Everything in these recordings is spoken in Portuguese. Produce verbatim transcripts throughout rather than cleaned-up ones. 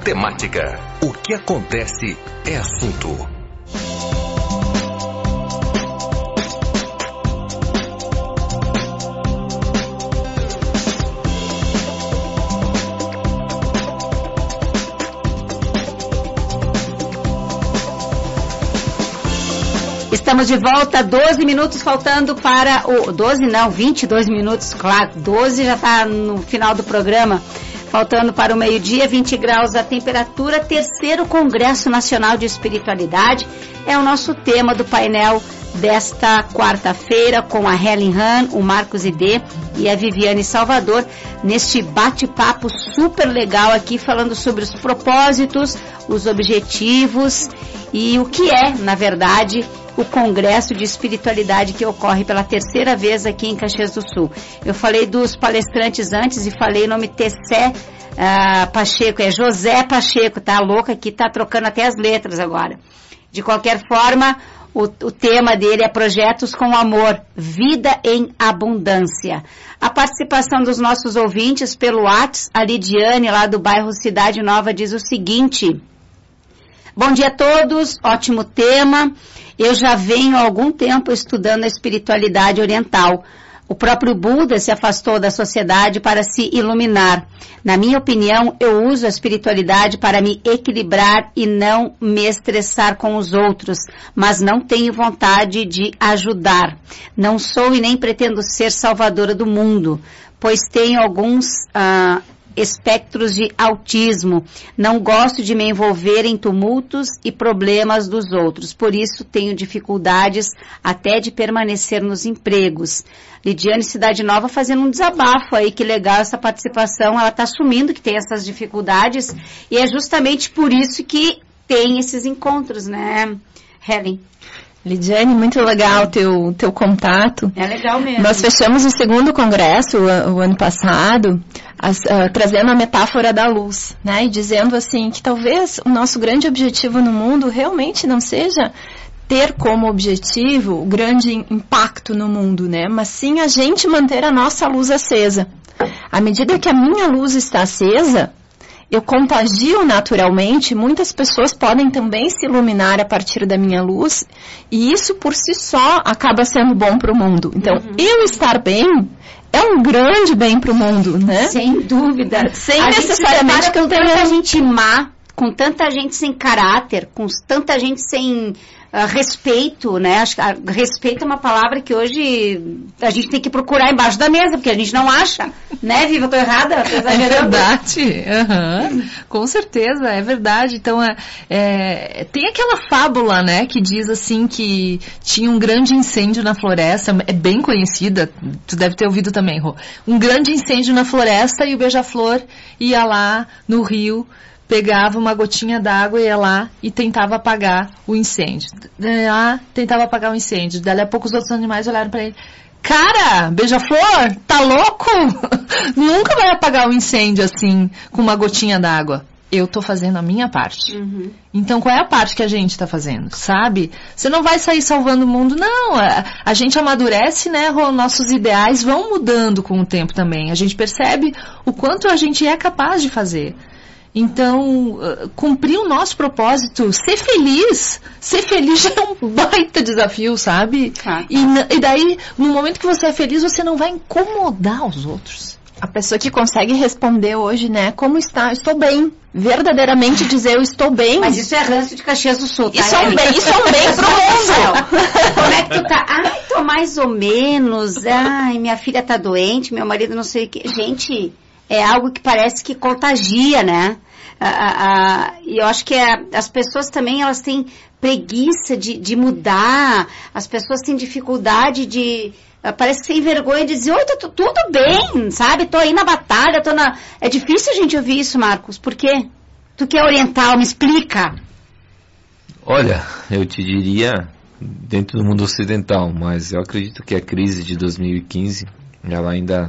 temática. O que acontece é assunto. Estamos de volta, doze minutos faltando para o... doze não, vinte e dois minutos, claro, doze já está no final do programa. Faltando para o meio-dia, vinte graus a temperatura. Terceiro Congresso Nacional de Espiritualidade é o nosso tema do painel desta quarta-feira, com a Helen Han, o Marcos Idê e a Viviane Salvador, neste bate-papo super legal aqui, falando sobre os propósitos, os objetivos e o que é, na verdade, o Congresso de Espiritualidade que ocorre pela terceira vez aqui em Caxias do Sul. Eu falei dos palestrantes antes e falei o nome Tessé uh, Pacheco, é José Pacheco, tá? A louca aqui tá trocando até as letras agora. De qualquer forma, o, o tema dele é Projetos com Amor, Vida em Abundância. A participação dos nossos ouvintes pelo WhatsApp, a Lidiane, lá do bairro Cidade Nova, diz o seguinte: bom dia a todos, ótimo tema. Eu já venho há algum tempo estudando a espiritualidade oriental. O próprio Buda se afastou da sociedade para se iluminar. Na minha opinião, eu uso a espiritualidade para me equilibrar e não me estressar com os outros, mas não tenho vontade de ajudar. Não sou e nem pretendo ser salvadora do mundo, pois tenho alguns ah, espectros de autismo. Não gosto de me envolver em tumultos e problemas dos outros. Por isso, tenho dificuldades até de permanecer nos empregos. Lidiane Cidade Nova fazendo um desabafo aí, que legal essa participação. Ela está assumindo que tem essas dificuldades e é justamente por isso que tem esses encontros, né, Helen? Lidiane, muito legal o teu, teu contato. É legal mesmo. Nós fechamos o segundo congresso o, o ano passado, as, uh, trazendo a metáfora da luz, né? E dizendo assim que talvez o nosso grande objetivo no mundo realmente não seja ter como objetivo o grande impacto no mundo, né? Mas sim a gente manter a nossa luz acesa. À medida que a minha luz está acesa, eu contagio naturalmente, muitas pessoas podem também se iluminar a partir da minha luz, e isso por si só acaba sendo bom para o mundo. Então, uhum. eu estar bem é um grande bem para o mundo, né? Sem dúvida. Sem a necessariamente que eu tenha... Com tanta gente má, com tanta gente sem caráter, com tanta gente sem... Uh, respeito, né? Acho que uh, respeito é uma palavra que hoje a gente tem que procurar embaixo da mesa, porque a gente não acha, né, Viva? Eu tô errada? Tô exagerando. É verdade, uhum. Com certeza, é verdade. Então, é, é, tem aquela fábula, né, que diz assim que tinha um grande incêndio na floresta, é bem conhecida, tu deve ter ouvido também, Rô. Um grande incêndio na floresta e o beija-flor ia lá no rio, pegava uma gotinha d'água, ia lá e tentava apagar o incêndio. Lá, tentava apagar o incêndio. Daí a pouco os outros animais olharam para ele. Cara, beija-flor, tá louco? Nunca vai apagar um incêndio assim, com uma gotinha d'água. Eu tô fazendo a minha parte. Uhum. Então, qual é a parte que a gente tá fazendo, sabe? Você não vai sair salvando o mundo, não. A, a gente amadurece, né? Nossos ideais vão mudando com o tempo também. A gente percebe o quanto a gente é capaz de fazer. Então, uh, cumprir o nosso propósito, ser feliz, ser feliz já é um baita desafio, sabe? Ah, e, e daí, no momento que você é feliz, você não vai incomodar os outros. A pessoa que consegue responder hoje, né, como está? Estou bem. Verdadeiramente dizer eu estou bem. Mas isso é ranço de Caxias do Sul, tá? Isso é um bem, isso é um bem pro mundo. Como é que tu tá? Ai, tô mais ou menos. Ai, minha filha tá doente, meu marido não sei o que. Gente, é algo que parece que contagia, né? Ah, ah, ah, e eu acho que é, as pessoas também, elas têm preguiça de, de mudar, as pessoas têm dificuldade de, ah, parece que tem vergonha de dizer, oi, tô, tô, tudo bem, sabe, tô aí na batalha, tô na... É difícil a gente ouvir isso, Marcos, por quê? Tu que é oriental, me explica. Olha, eu te diria, dentro do mundo ocidental, mas eu acredito que a crise de dois mil e quinze, ela ainda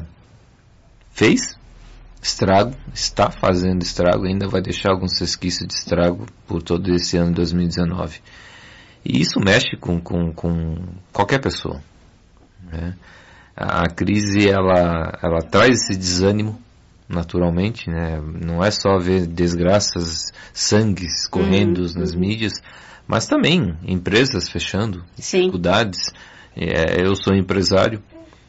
fez estrago, está fazendo estrago, ainda vai deixar alguns resquícios de estrago por todo esse ano de dois mil e dezenove. E isso mexe com, com, com qualquer pessoa, né? A crise, ela, ela traz esse desânimo, naturalmente, né? Não é só ver desgraças, sangues correndo uhum, nas uhum. mídias, mas também empresas fechando, Sim. dificuldades. É, eu sou empresário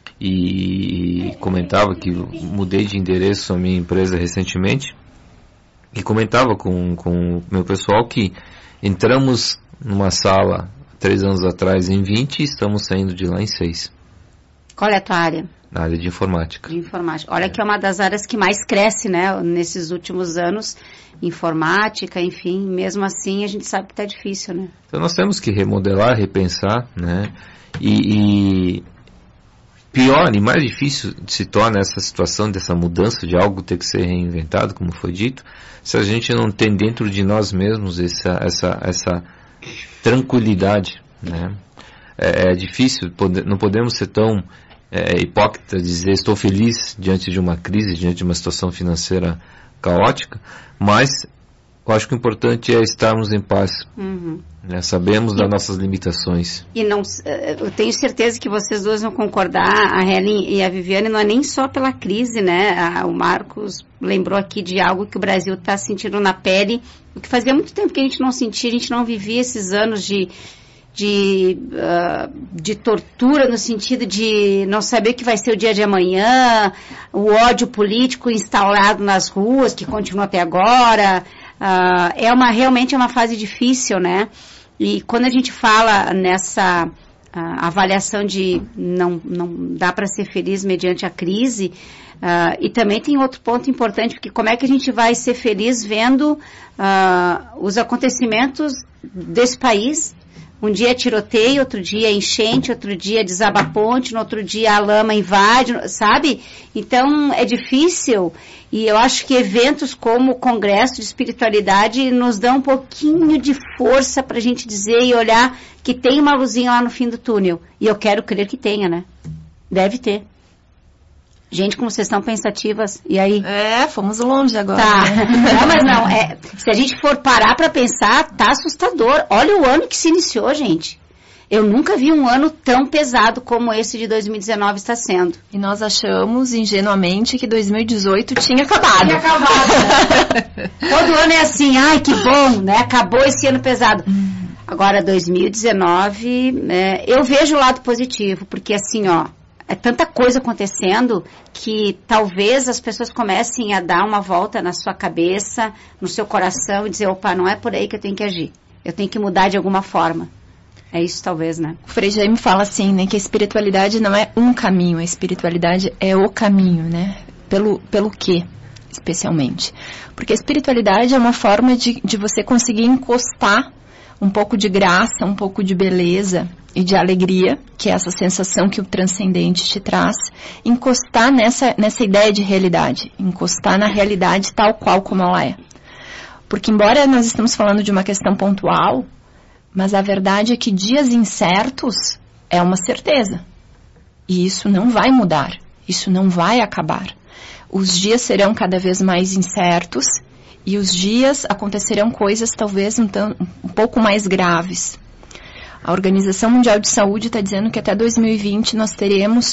e comentava que mudei de endereço a minha empresa recentemente e comentava com com o meu pessoal que entramos numa sala três anos atrás em vinte e estamos saindo de lá em seis. Qual é a tua área? Na área de informática. De informática. Olha é. que é uma das áreas que mais cresce, né, nesses últimos anos, informática, enfim, mesmo assim a gente sabe que está difícil, né? Então nós temos que remodelar, repensar, né, e, e pior e mais difícil se torna essa situação dessa mudança de algo ter que ser reinventado, como foi dito, se a gente não tem dentro de nós mesmos essa, essa, essa tranquilidade, né? É, é difícil, pode, não podemos ser tão é, hipócritas, dizer estou feliz diante de uma crise, diante de uma situação financeira caótica, mas eu acho que o importante é estarmos em paz. Uhum. Né? Sabemos e, das nossas limitações. E não, eu tenho certeza que vocês duas vão concordar, a Helen e a Viviane, não é nem só pela crise, né? A, o Marcos lembrou aqui de algo que o Brasil está sentindo na pele, o que fazia muito tempo que a gente não sentia, a gente não vivia esses anos de, de, uh, de tortura, no sentido de não saber o que vai ser o dia de amanhã, o ódio político instaurado nas ruas, que continua até agora. Uh, é uma, realmente é uma fase difícil, né? E quando a gente fala nessa uh, avaliação de não, não dá para ser feliz mediante a crise, uh, e também tem outro ponto importante, porque como é que a gente vai ser feliz vendo uh, os acontecimentos desse país? Um dia é tiroteio, outro dia é enchente, outro dia desaba a ponte, no outro dia a lama invade, sabe? Então é difícil, e eu acho que eventos como o Congresso de Espiritualidade nos dão um pouquinho de força para a gente dizer e olhar que tem uma luzinha lá no fim do túnel. E eu quero crer que tenha, né? Deve ter. Gente, como vocês estão pensativas, e aí? É, fomos longe agora. Tá, né? Não, mas não, é, se a gente for parar para pensar, tá assustador. Olha o ano que se iniciou, gente. Eu nunca vi um ano tão pesado como esse de dois mil e dezenove está sendo. E nós achamos, ingenuamente, que dois mil e dezoito tinha acabado. Tinha acabado. Né? Todo ano é assim, ai, que bom, né? Acabou esse ano pesado. Hum. Agora, dois mil e dezenove, é, eu vejo o lado positivo, porque assim, ó, é tanta coisa acontecendo que talvez as pessoas comecem a dar uma volta na sua cabeça, no seu coração e dizer, opa, não é por aí que eu tenho que agir. Eu tenho que mudar de alguma forma. É isso talvez, né? O Frei Jaime fala assim, né, que a espiritualidade não é um caminho, a espiritualidade é o caminho, né? Pelo, pelo quê, especialmente? Porque a espiritualidade é uma forma de, de você conseguir encostar um pouco de graça, um pouco de beleza e de alegria, que é essa sensação que o transcendente te traz, encostar nessa, nessa ideia de realidade, encostar na realidade tal qual como ela é. Porque embora nós estamos falando de uma questão pontual, mas a verdade é que dias incertos é uma certeza. E isso não vai mudar, isso não vai acabar. Os dias serão cada vez mais incertos e os dias acontecerão coisas talvez um, tão, um pouco mais graves. A Organização Mundial de Saúde está dizendo que até dois mil e vinte nós teremos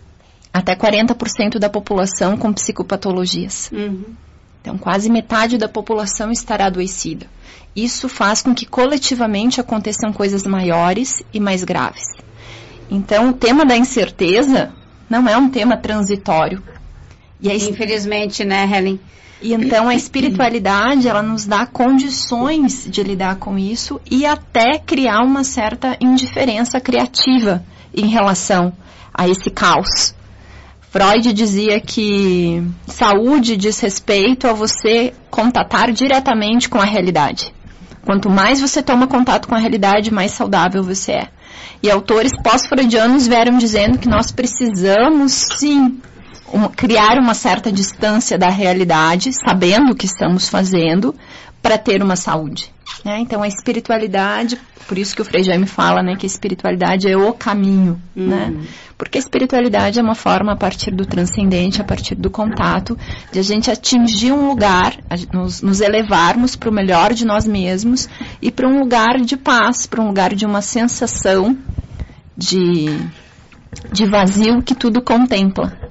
até quarenta por cento da população com psicopatologias. Uhum. Então, quase metade da população estará adoecida. Isso faz com que coletivamente aconteçam coisas maiores e mais graves. Então, o tema da incerteza não é um tema transitório. E a es... Infelizmente, né, Helen? E então a espiritualidade, ela nos dá condições de lidar com isso e até criar uma certa indiferença criativa em relação a esse caos. Freud dizia que saúde diz respeito a você contatar diretamente com a realidade. Quanto mais você toma contato com a realidade, mais saudável você é. E autores pós-freudianos vieram dizendo que nós precisamos, sim, uma, criar uma certa distância da realidade, sabendo o que estamos fazendo, para ter uma saúde. Né? Então, a espiritualidade, por isso que o Frei Jaime fala, né, que a espiritualidade é o caminho. Uhum. Né? Porque a espiritualidade é uma forma, a partir do transcendente, a partir do contato, de a gente atingir um lugar, nos, nos elevarmos para o melhor de nós mesmos e para um lugar de paz, para um lugar de uma sensação de, de vazio que tudo contempla.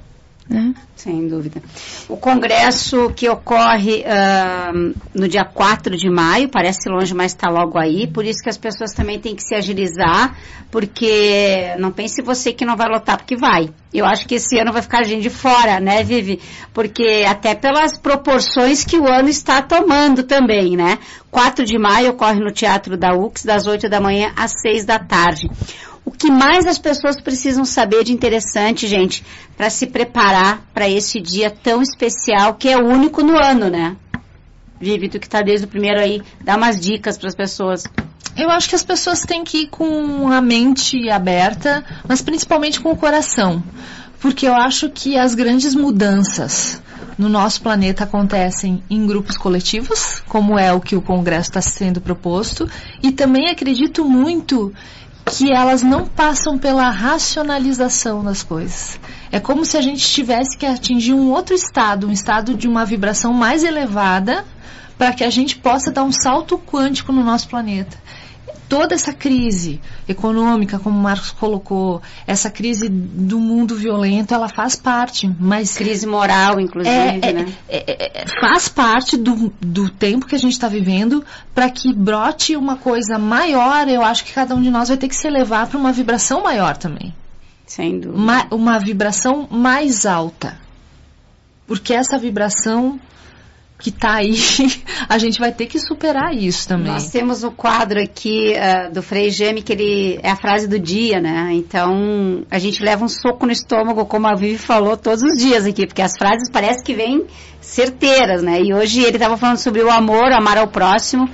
né? Sem dúvida. O congresso que ocorre uh, no dia quatro de maio, parece longe, mas está logo aí, por isso que as pessoas também têm que se agilizar, porque não pense você que não vai lotar, porque vai. Eu acho que esse ano vai ficar gente de fora, né, Vivi? Porque até pelas proporções que o ano está tomando também, né? quatro de maio ocorre no Teatro da U C S, das oito da manhã às seis da tarde. O que mais as pessoas precisam saber de interessante, gente, para se preparar para esse dia tão especial, que é o único no ano, né? Vivi, tu que tá desde o primeiro aí, dá umas dicas para as pessoas. Eu acho que as pessoas têm que ir com a mente aberta, mas principalmente com o coração. Porque eu acho que as grandes mudanças no nosso planeta acontecem em grupos coletivos, como é o que o Congresso está sendo proposto, e também acredito muito que elas não passam pela racionalização das coisas. É como se a gente tivesse que atingir um outro estado, um estado de uma vibração mais elevada, para que a gente possa dar um salto quântico no nosso planeta. Toda essa crise econômica, como o Marcos colocou, essa crise do mundo violento, ela faz parte, mas... Crise moral, inclusive, é, né? É, é, é, faz parte do, do tempo que a gente está vivendo, para que brote uma coisa maior. Eu acho que cada um de nós vai ter que se elevar para uma vibração maior também. Sem dúvida. Uma, uma vibração mais alta. Porque essa vibração que está aí, a gente vai ter que superar isso também. Nós temos o quadro aqui uh, do Frei Geme, que ele é a frase do dia, né? Então, a gente leva um soco no estômago, como a Vivi falou, todos os dias aqui, porque as frases parece que vêm certeiras, né? E hoje ele estava falando sobre o amor, amar ao próximo,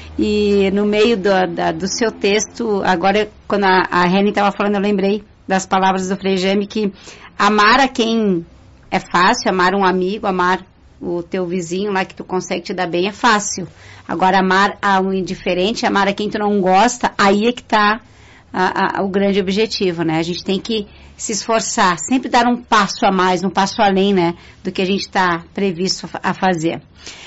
e no meio do, da, do seu texto, agora, quando a, a Reni estava falando, eu lembrei das palavras do Frei Geme, que amar a quem é fácil, amar um amigo, amar o teu vizinho lá que tu consegue te dar bem é fácil. Agora, amar a um indiferente, amar a quem tu não gosta, aí é que está o grande objetivo, né? A gente tem que se esforçar, sempre dar um passo a mais, um passo além, né, do que a gente está previsto a fazer.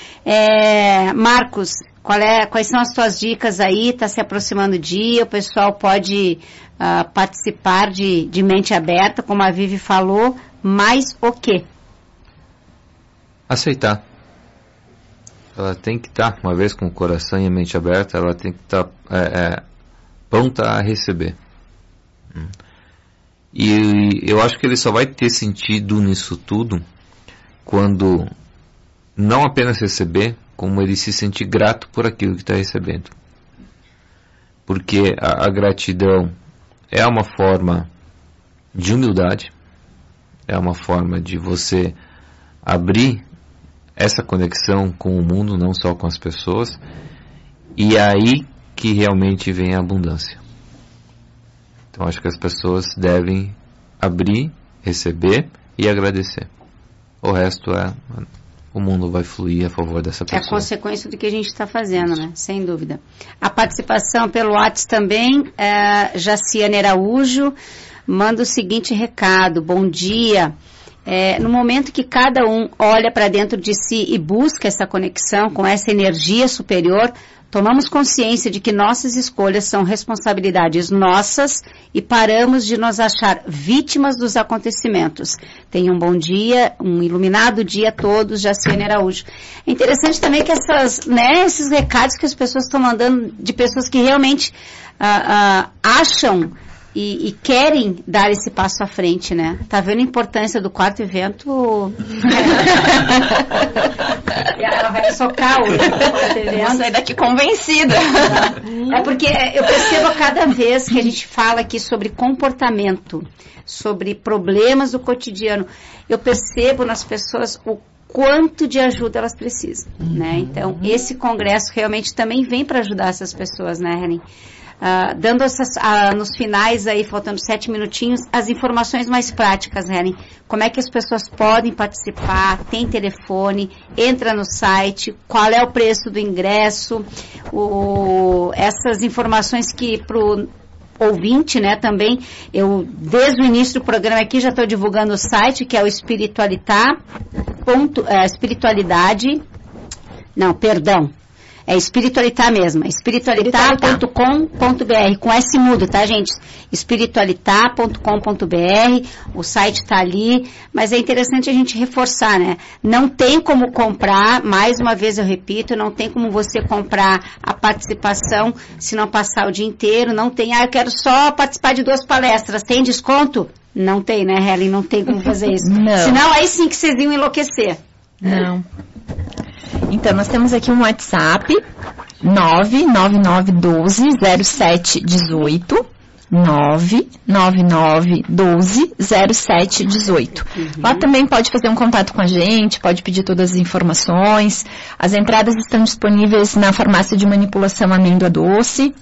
É, Marcos, qual é, quais são as tuas dicas aí? Está se aproximando o dia, o pessoal pode uh, participar de, de mente aberta, como a Vivi falou, mas o quê? Aceitar. Ela tem que estar, uma vez com o coração e a mente aberta, ela tem que estar é, é, pronta a receber. E eu acho que ele só vai ter sentido nisso tudo quando não apenas receber, como ele se sentir grato por aquilo que está recebendo. Porque a, a gratidão é uma forma de humildade, é uma forma de você abrir essa conexão com o mundo, não só com as pessoas, e é aí que realmente vem a abundância. Então acho que as pessoas devem abrir, receber e agradecer. O resto é, o mundo vai fluir a favor dessa pessoa. É a consequência do que a gente está fazendo, né? Sem dúvida. A participação pelo WhatsApp também, é, Jaciane Araújo manda o seguinte recado: bom dia. É, no momento que cada um olha para dentro de si e busca essa conexão com essa energia superior, tomamos consciência de que nossas escolhas são responsabilidades nossas e paramos de nos achar vítimas dos acontecimentos. Tenham um bom dia, um iluminado dia a todos, Jaciane Araújo. É interessante também que essas, né, esses recados que as pessoas estão mandando de pessoas que realmente ah, ah, acham E, e querem dar esse passo à frente, né? Tá vendo a importância do quarto evento? Ela vai me socar hoje. Vou sair daqui convencida. É porque eu percebo a cada vez que a gente fala aqui sobre comportamento, sobre problemas do cotidiano, eu percebo nas pessoas o quanto de ajuda elas precisam, né? Então, esse congresso realmente também vem para ajudar essas pessoas, né, Helen? Uh, dando essas, uh, nos finais aí, faltando sete minutinhos, as informações mais práticas, Helen. Como é que as pessoas podem participar? Tem telefone? Entra no site. Qual é o preço do ingresso? O, essas informações que pro ouvinte, né, também, eu desde o início do programa aqui já estou divulgando o site, que é o espiritualitar ponto, é, espiritualidade, não, perdão, É espiritualitar mesmo, espiritualitar ponto com ponto b r, com S mudo, tá, gente? espiritualitar ponto com ponto b r, o site tá ali, mas é interessante a gente reforçar, né? Não tem como comprar, mais uma vez eu repito, não tem como você comprar a participação se não passar o dia inteiro, não tem, ah, eu quero só participar de duas palestras, tem desconto? Não tem, né, Helen? Não tem como fazer isso. Não. Senão, aí sim que vocês iam enlouquecer. Não. Então, nós temos aqui um WhatsApp, nove nove nove um dois zero sete um oito, nove nove nove um dois zero sete um oito. Uhum. Lá também pode fazer um contato com a gente, pode pedir todas as informações. As entradas estão disponíveis na farmácia de manipulação Amêndoa Doce,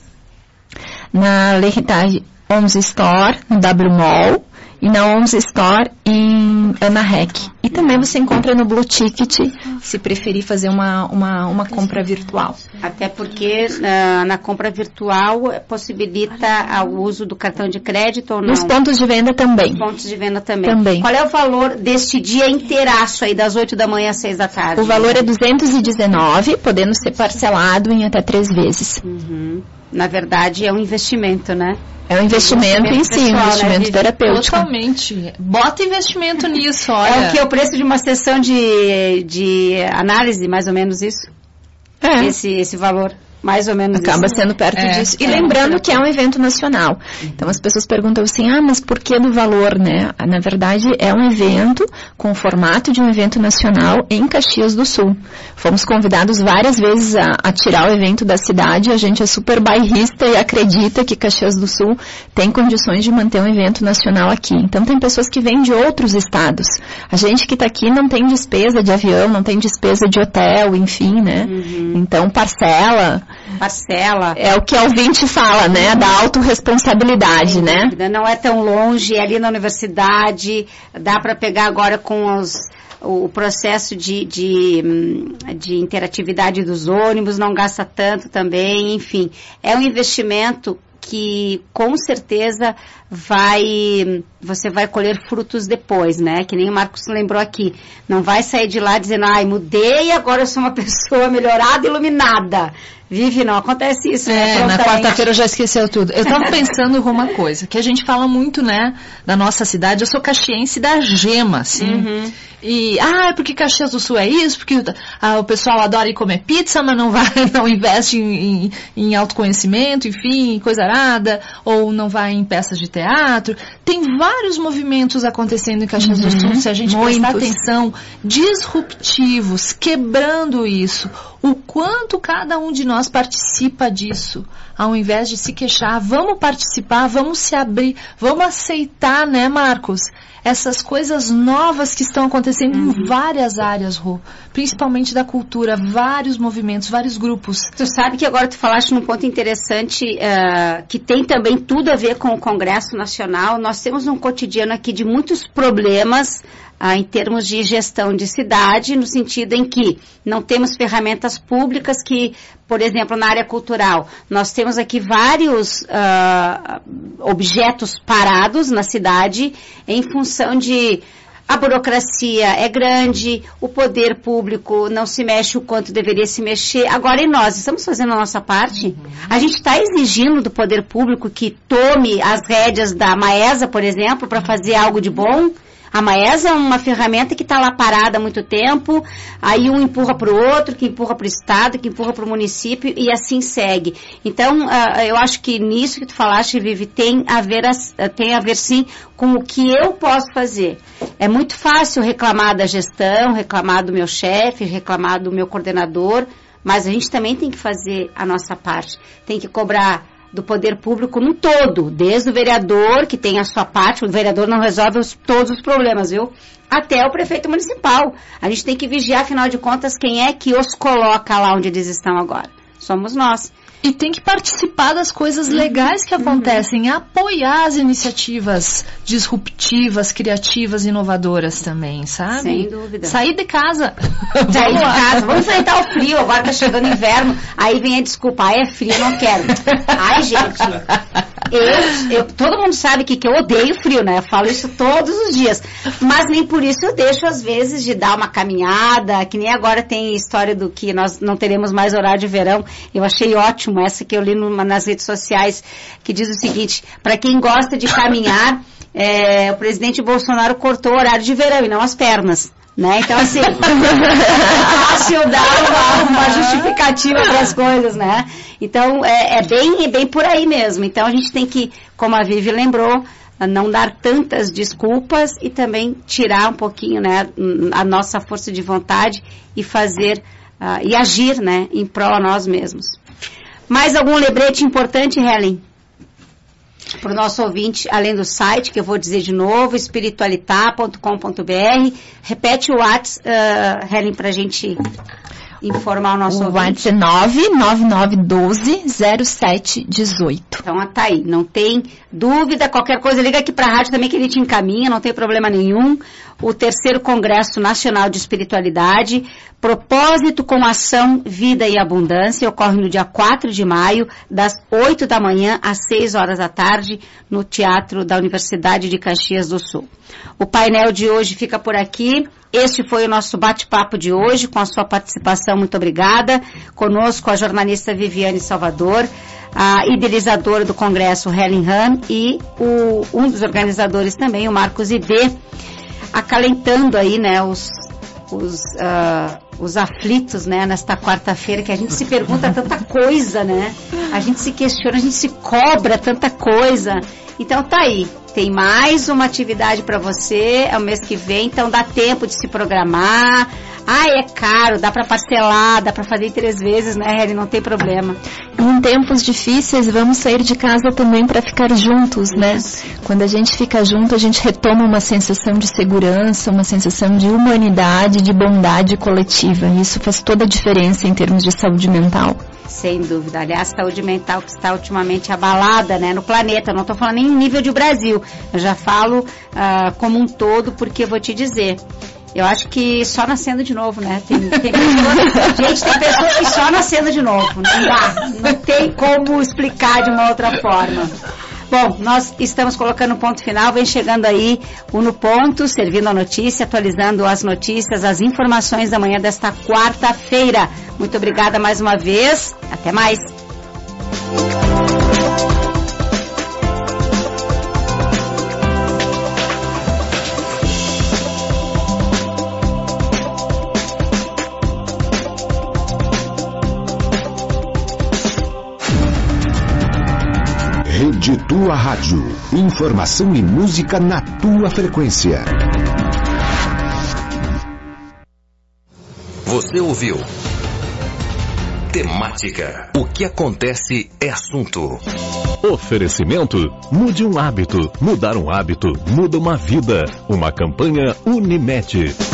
na L'Héritage onze Store, no W Mall, e na onze Store em Ana Rec. E também você encontra no Blue Ticket, se preferir fazer uma, uma, uma compra virtual. Até porque uh, na compra virtual possibilita o uso do cartão de crédito ou não? Nos pontos de venda também. Nos pontos de venda também. também. Qual é o valor deste dia inteiraço aí, das oito da manhã às seis da tarde? O valor é duzentos e dezenove, podendo ser parcelado em até três vezes. Uhum. Na verdade, é um investimento, né? É um investimento, investimento em si, pessoal, um investimento, né, terapêutico. Totalmente. Bota investimento nisso, olha. É o que? O preço de uma sessão de, de análise, mais ou menos isso? É. Esse, esse valor. Mais ou menos Acaba isso. sendo perto é, disso. E é, lembrando é. que é um evento nacional. Então as pessoas perguntam assim, ah, mas por que do valor, né? Na verdade é um evento com o formato de um evento nacional em Caxias do Sul. Fomos convidados várias vezes a, a tirar o evento da cidade. A gente é super bairrista e acredita que Caxias do Sul tem condições de manter um evento nacional aqui. Então tem pessoas que vêm de outros estados. A gente que está aqui não tem despesa de avião, não tem despesa de hotel, enfim, né? Uhum. Então parcela... Parcela. É o que a ouvinte fala, né? Da autorresponsabilidade, né? Não é tão longe, é ali na universidade, dá para pegar agora com os, o processo de, de, de interatividade dos ônibus, não gasta tanto também, enfim. É um investimento que com certeza vai, você vai colher frutos depois, né? Que nem o Marcos lembrou aqui. Não vai sair de lá dizendo, ai, mudei, agora eu sou uma pessoa melhorada, iluminada. Vive, não acontece isso, né? É, na quarta-feira já esqueceu tudo. Eu tava pensando uma coisa, que a gente fala muito, né, da nossa cidade. Eu sou caxiense da Gema, assim. Uhum. E, ah, porque Caxias do Sul é isso, porque ah, o pessoal adora ir comer pizza, mas não vai, não investe em, em, em autoconhecimento, enfim, coisa arada, ou não vai em peças de teatro. Tem vários movimentos acontecendo em Caxias uhum. do Sul, se a gente Muitos. prestar atenção, disruptivos, quebrando isso. O quanto cada um de nós participa disso, ao invés de se queixar, vamos participar, vamos se abrir, vamos aceitar, né, Marcos? Essas coisas novas que estão acontecendo uhum. em várias áreas, Rô, principalmente da cultura, vários movimentos, vários grupos. Tu sabe que agora tu falaste num ponto interessante, uh, que tem também tudo a ver com o Congresso Nacional. Nós temos um cotidiano aqui de muitos problemas, Ah, em termos de gestão de cidade, no sentido em que não temos ferramentas públicas que, por exemplo, na área cultural, nós temos aqui vários uh, objetos parados na cidade em função de a burocracia é grande, o poder público não se mexe o quanto deveria se mexer. Agora, e nós? Estamos fazendo a nossa parte? Uhum. A gente está exigindo do poder público que tome as rédeas da Maesa, por exemplo, para fazer algo de bom? A Maesa é uma ferramenta que está lá parada há muito tempo, aí um empurra para o outro, que empurra para o estado, que empurra para o município e assim segue. Então, uh, eu acho que nisso que tu falaste, Vivi, tem a ver, uh, tem a ver sim com o que eu posso fazer. É muito fácil reclamar da gestão, reclamar do meu chefe, reclamar do meu coordenador, mas a gente também tem que fazer a nossa parte. Tem que cobrar do poder público num todo, desde o vereador, que tem a sua parte, o vereador não resolve os, todos os problemas, viu? Até o prefeito municipal. A gente tem que vigiar, afinal de contas, quem é que os coloca lá onde eles estão agora. Somos nós. E tem que participar das coisas legais que acontecem, uhum. apoiar as iniciativas disruptivas, criativas, inovadoras também, sabe? Sem dúvida. Sair de casa. Sair de casa. Vamos enfrentar o frio, agora tá chegando inverno, aí vem a desculpa, ah, é frio, não quero. Ai, gente, eu, eu, todo mundo sabe que, que eu odeio frio, né? Eu falo isso todos os dias. Mas nem por isso eu deixo, às vezes, de dar uma caminhada, que nem agora tem história do que nós não teremos mais horário de verão. Eu achei ótimo essa que eu li numa, nas redes sociais, que diz o seguinte, para quem gosta de caminhar, é, o presidente Bolsonaro cortou o horário de verão e não as pernas. Né? Então, assim, é fácil dar uma, uma justificativa para as coisas, né? Então, é, é, bem, é bem por aí mesmo. Então, a gente tem que, como a Vivi lembrou, não dar tantas desculpas e também tirar um pouquinho, né, a nossa força de vontade e fazer, uh, e agir, né, em prol a nós mesmos. Mais algum lembrete importante, Helen? Para o nosso ouvinte, além do site, que eu vou dizer de novo, espiritualitá ponto com ponto b r. Repete o WhatsApp, uh, Helen, para a gente informar o nosso o ouvinte. O WhatsApp é nove nove nove um dois zero sete um oito. Então, tá aí. Não tem dúvida, qualquer coisa, liga aqui para a rádio também que ele te encaminha, não tem problema nenhum. O terceiro Congresso Nacional de Espiritualidade, Propósito com Ação, Vida e Abundância, ocorre no dia quatro de maio, das oito da manhã às seis horas da tarde, no Teatro da Universidade de Caxias do Sul. O painel de hoje fica por aqui. Este foi o nosso bate-papo de hoje, com a sua participação, muito obrigada. Conosco a jornalista Viviane Salvador, a idealizadora do Congresso Helen Han e o, um dos organizadores também, o Marcos Ibê, acalentando aí, né, os, os, uh, os aflitos, né, nesta quarta-feira, que a gente se pergunta tanta coisa, né, a gente se questiona, a gente se cobra tanta coisa. Então tá aí, tem mais uma atividade para você, é o mês que vem, então dá tempo de se programar. Ah, é caro, dá para parcelar, dá para fazer em três vezes, né, Helen? Não tem problema. Em tempos difíceis, vamos sair de casa também para ficar juntos, né? Isso. Quando a gente fica junto, a gente retoma uma sensação de segurança, uma sensação de humanidade, de bondade coletiva. Isso faz toda a diferença em termos de saúde mental. Sem dúvida. Aliás, saúde mental que está ultimamente abalada, né, no planeta. Eu não estou falando nem em nível de Brasil. Eu já falo uh, como um todo, porque eu vou te dizer... Eu acho que só nascendo de novo, né? Tem, tem pessoas, gente, tem pessoas que só nascendo de novo. Não dá. Não tem como explicar de uma outra forma. Bom, nós estamos colocando um ponto final. Vem chegando aí o No Ponto, servindo a notícia, atualizando as notícias, as informações da manhã desta quarta-feira. Muito obrigada mais uma vez. Até mais. Rede Tua Rádio. Informação e música na tua frequência. Você ouviu? Temática. O que acontece é assunto. Oferecimento. Mude um hábito. Mudar um hábito muda uma vida. Uma campanha Unimed.